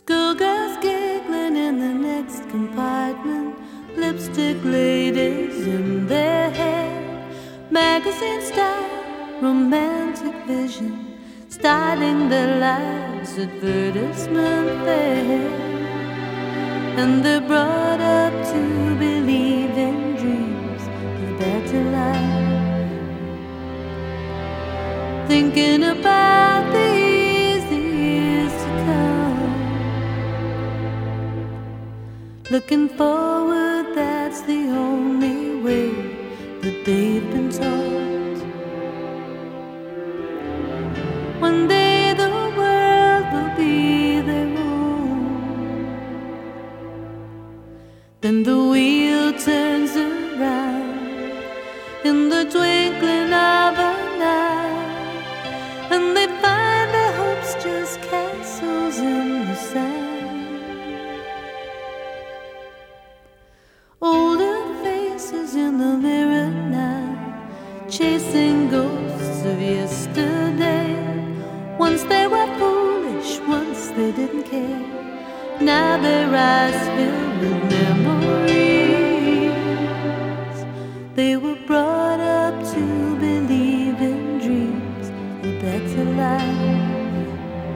Schoolgirls giggling in the next compartment, lipstick ladies in their hair, magazine style, romantic vision, starting their lives, advertisement fair. And they're brought up to believe in dreams of better life, thinking about the easy years to come, looking forward, that's the only way that they've been taught. One day the world will be their own, then the wheel turns around in the twinkling of an eye, and they find their hopes just castles in the sand. Older faces in the mirror now, chasing ghosts of yesterday. Once they were foolish, once they didn't care, now their eyes filled with memories. They were brought up to believe in dreams of better life.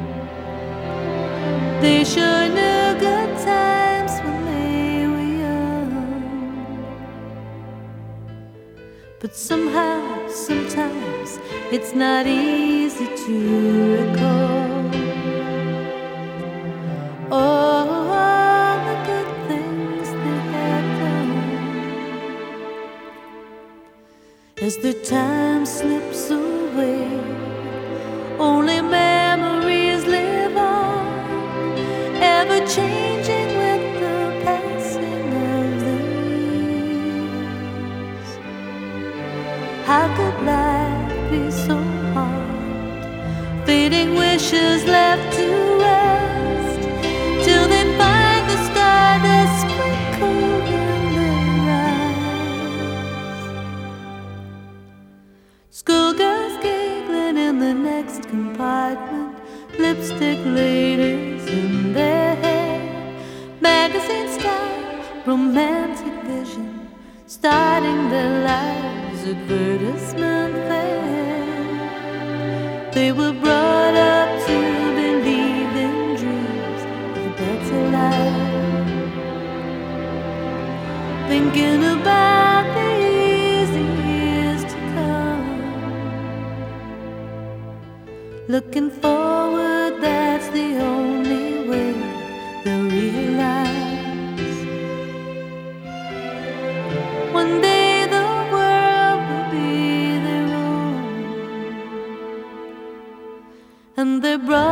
They sure knew good times when they were young, but somehow, sometimes, it's not easy to recall all the good things they have done. As the time slips away, only memories live on, ever changing with the passing of the years. How could life be so hard, fading wishes left to rest, till they find the star that's sprinkled in their eyes. Schoolgirls giggling in the next compartment, lipstick ladies in their hair, magazine style, romantic vision, starting their lives, advertisement fair. They were brought up to believe in dreams of a better life, thinking about the easy years to come, looking forward, that's the only way they'll realize. One day the world will be their own, and they're brought